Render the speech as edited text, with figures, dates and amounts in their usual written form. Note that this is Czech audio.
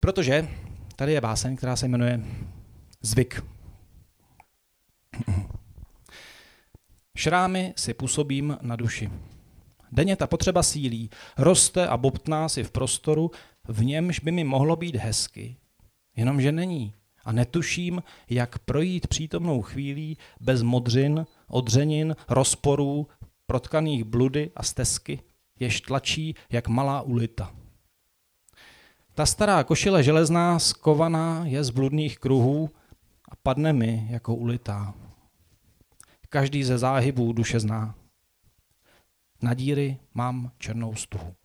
Protože tady je báseň, která se jmenuje Zvyk. Šrámy si působím na duši. Denně ta potřeba sílí, roste a bobtná si v prostoru, v němž by mi mohlo být hezky, jenomže není. A netuším, jak projít přítomnou chvílí bez modřin, odřenin, rozporů, protkaných bludy a stezky, jež tlačí jak malá ulita. Ta stará košile železná, skovaná je z bludných kruhů a padne mi jako ulitá. Každý ze záhybů duše zná. Na díry mám černou stuhu.